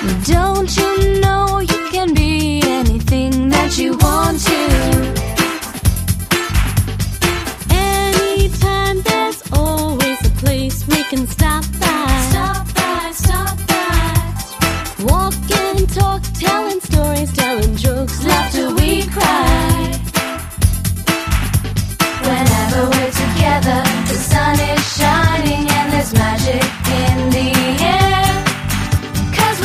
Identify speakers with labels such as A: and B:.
A: Don't you know you can be anything that you want to? Anytime, there's always a place we can stop by. Stop by, stop by. Walk and talk, telling stories, telling jokes, laughter we cry.